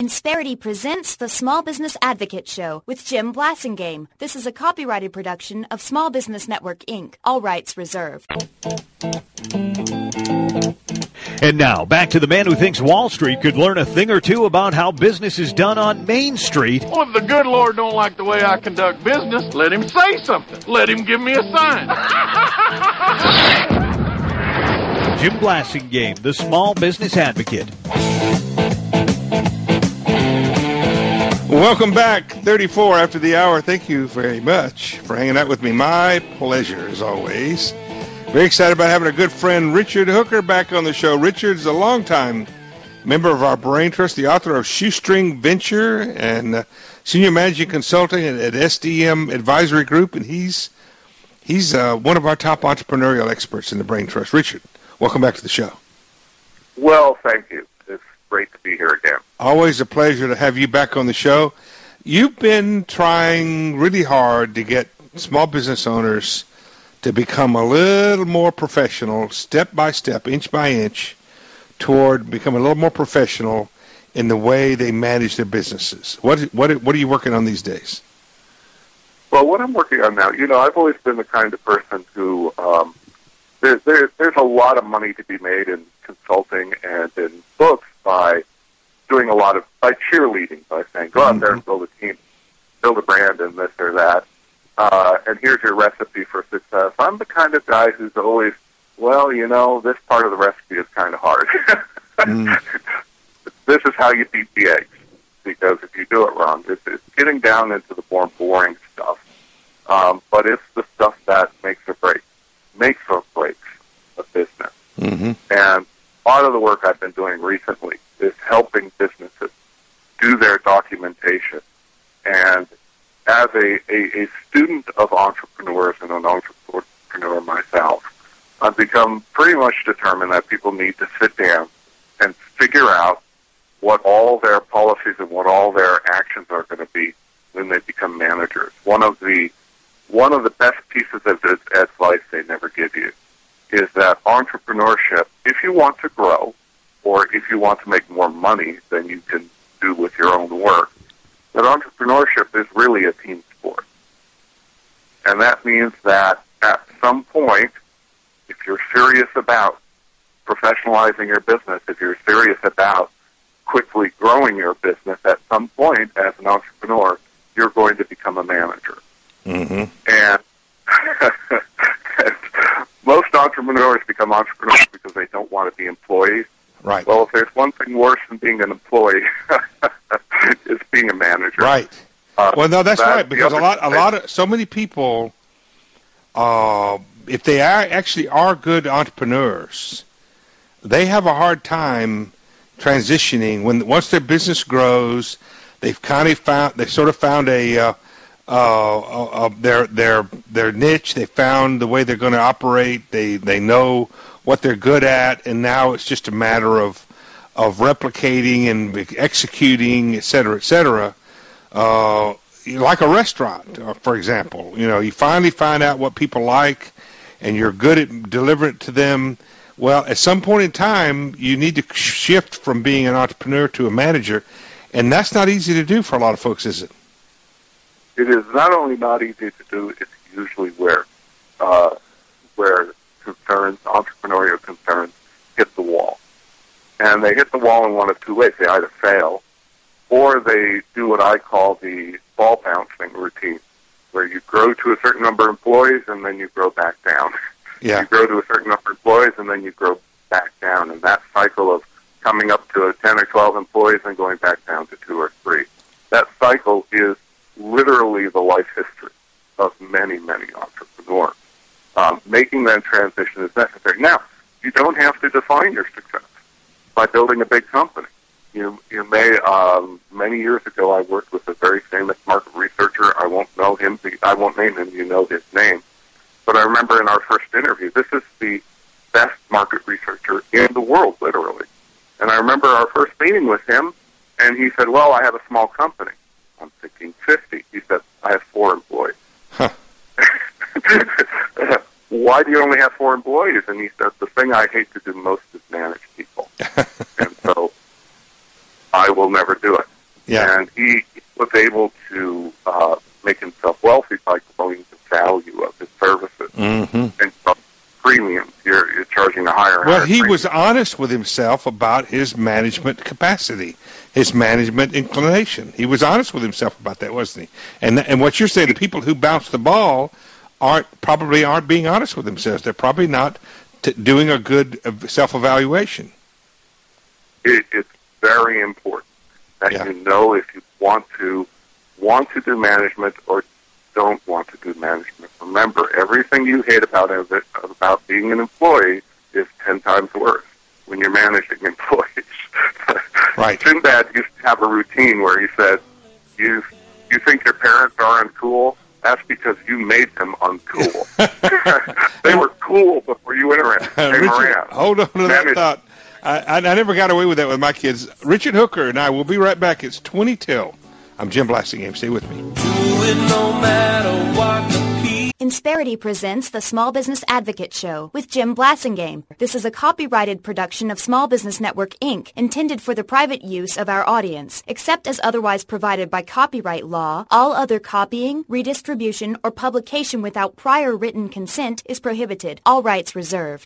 Insperity presents the Small Business Advocate Show with Jim Blasingame. This is a copyrighted production of Small Business Network, Inc. All rights reserved. And now, back to the man who thinks Wall Street could learn a thing or two about how business is done on Main Street. Well, if the good Lord don't like the way I conduct business, let him say something. Let him give me a sign. Jim Blasingame, the Small Business Advocate. Welcome back, 34 after the hour. Thank you very much for hanging out with me. My pleasure, as always. Very excited about having a good friend, Richard Hooker, back on the show. Richard's a longtime member of our Brain Trust, the author of Shoestring Venture and senior managing consultant at SDM Advisory Group, and he's one of our top entrepreneurial experts in the Brain Trust. Richard, welcome back to the show. Well, thank you. It's great to be here again. Always a pleasure to have you back on the show. You've been trying really hard to get small business owners to become a little more professional, step by step, inch by inch, toward becoming a little more professional in the way they manage their businesses. What are you working on these days? Well, what I'm working on now, I've always been the kind of person who there's a lot of money to be made in consulting and in books by doing by cheerleading, by saying, go out there and build a team, build a brand and this or that. And here's your recipe for success. I'm the kind of guy who's always, this part of the recipe is kind of hard. This is how you beat the eggs, because if you do it wrong, it's getting down into the more boring stuff. But it's the stuff that makes or breaks a business. Mm-hmm. And part of the work I've been doing recently is helping businesses do their documentation. And as a student of entrepreneurs and an entrepreneur myself, I've become pretty much determined that people need to sit down and figure out what all their policies and what all their actions are going to be when they become managers. One of the best pieces of advice they never give you is that entrepreneurship, if you want to grow or if you want to make more money than you can do with your own work, that entrepreneurship is really a team sport. And that means that at some point, if you're serious about professionalizing your business, if you're serious about quickly growing your business, at some point as an entrepreneur, you're going to become a manager. Mm-hmm. And most entrepreneurs become entrepreneurs because they don't want to be employees. Right. Well, if there's one thing worse than being an employee, it's being a manager. Right. Well, no, that's right, because so many people, if they actually are good entrepreneurs, they have a hard time transitioning once their business grows. They've found their niche. They found the way they're going to operate. They know what they're good at, and now it's just a matter of replicating and executing, et cetera, like a restaurant, for example. You finally find out what people like, and you're good at delivering it to them. Well, at some point in time, you need to shift from being an entrepreneur to a manager, and that's not easy to do for a lot of folks, is it? It is not only not easy to do, it's usually where entrepreneurial concerns hit the wall. And they hit the wall in one of two ways. They either fail, or they do what I call the ball bouncing routine, where you grow to a certain number of employees and then you grow back down. Yeah. You grow to a certain number of employees and then you grow back down. And that cycle of coming up to 10 or 12 employees and going back down to 2 or 3, that cycle is literally the life history of many, many entrepreneurs. Making that transition is necessary. Now, you don't have to define your success by building a big company. You may, many years ago, I worked with a very famous market researcher. I won't name him, you know his name. But I remember in our first interview, this is the best market researcher in the world, literally. And I remember our first meeting with him, and he said, well, I have a small company. I'm thinking 50. He said, I have 4 employees. Huh. Why do you only have 4 employees? And he said, the thing I hate to do most is manage people. And so I will never do it. Yeah. And he was able to make himself wealthy by promoting the value of his services. Mm-hmm. And so premiums, you're charging a higher. Well, higher he premium. was honest with himself about his management capacity, his management inclination. He was honest with himself about that, wasn't he? And what you're saying, the people who bounce the ball probably aren't being honest with themselves. They're probably not doing a good self-evaluation. It's very important that you know if you want to do management or don't want to do management. Remember, everything you hate about being an employee is 10 times worse when you're managing employees. Right. Sinbad used to have a routine where he said, "You think your parents are uncool? That's because you made them uncool. They were cool before you came around." Hold on to that thought. I never got away with that with my kids. Richard Hooker and I will be right back. It's 20 till. I'm Jim Blasingame. Stay with me. Insperity presents the Small Business Advocate Show with Jim Blasingame. This is a copyrighted production of Small Business Network, Inc., intended for the private use of our audience. Except as otherwise provided by copyright law, all other copying, redistribution, or publication without prior written consent is prohibited. All rights reserved.